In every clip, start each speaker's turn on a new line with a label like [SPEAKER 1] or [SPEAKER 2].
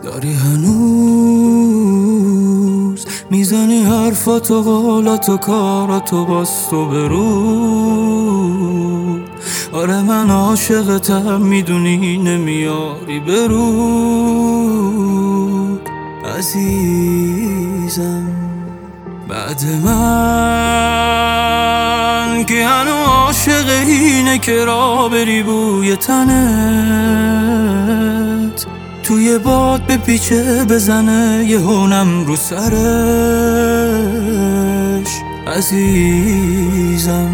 [SPEAKER 1] داری هنوز میزنی حرفات و قولات و کارات و باز تو برو. آره من عاشقتم میدونی نمیاری برو عزیزم. بعد من که هنو عاشق اینه که را بری بوی تنت توی باد به پیچه بزنه یه هونم رو سرش عزیزم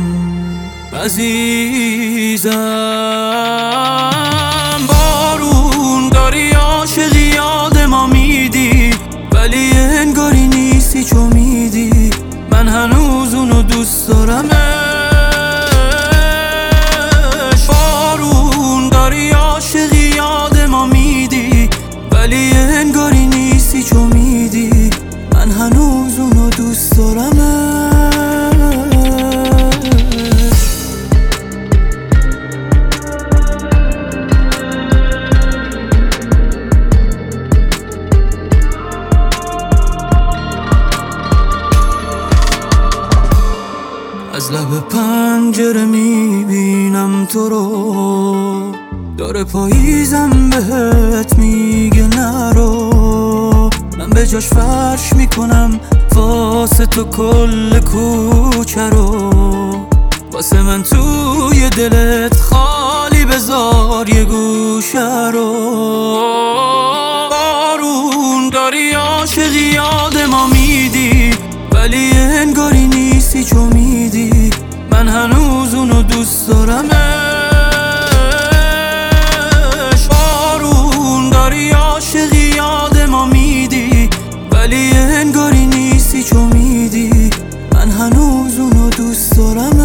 [SPEAKER 1] عزیزم. بارون داری عاشقی یاد ما میدی ولی انگاری نیستی چو میدی. من هنوز اونو دوست دارمش. بارون داری عاشقی یاد ما میدی ولی انگاری نیستی چو میدی. من هنوز اونو دوست دارمش. از لب پنجره میبینم تو رو، داره پاییزم بهت میگه نرو. من به جاش فرش میکنم واسه تو کل کوچه رو. واسه من توی دلت خالی بذار یه گوشه رو. بارون داری عاشقی یاد ما میدی ولی انگاری نیستی چو میدی. من هنوز اونو دوست دارمش. بارون داری عاشقی یاد ما میدی ولی انگاری نیستی چو میدی. من هنوز اونو دوست دارم.